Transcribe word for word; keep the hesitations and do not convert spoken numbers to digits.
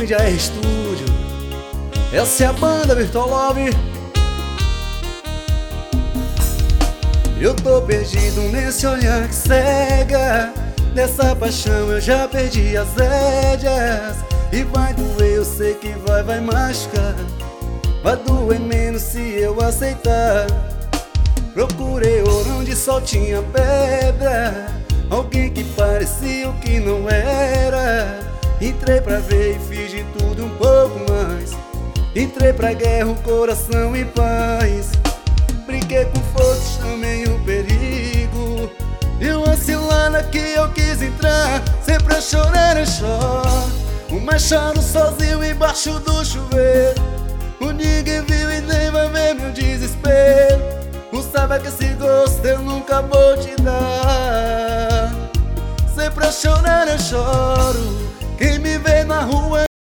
onde é estúdio. Essa é a banda Virtual Love. Eu tô perdido nesse olhar que cega. Dessa paixão eu já perdi as rédeas. E vai doer, eu sei que vai, vai machucar. Vai doer menos se eu aceitar. Procurei ouro onde só tinha pedra, alguém que parecia o que não era. Entrei pra ver e fiz de tudo um pouco mais. Entrei pra guerra, o coração em paz. Brinquei com fogo, chamei o perigo. E uma cilada que eu quis entrar. Sempre a chorar eu choro, mas choro sozinho embaixo do chuveiro. O ninguém viu e nem vai ver meu desespero. Não sabe que esse gosto eu nunca vou te dar. Sempre a chorar eu choro. Quem me vê na rua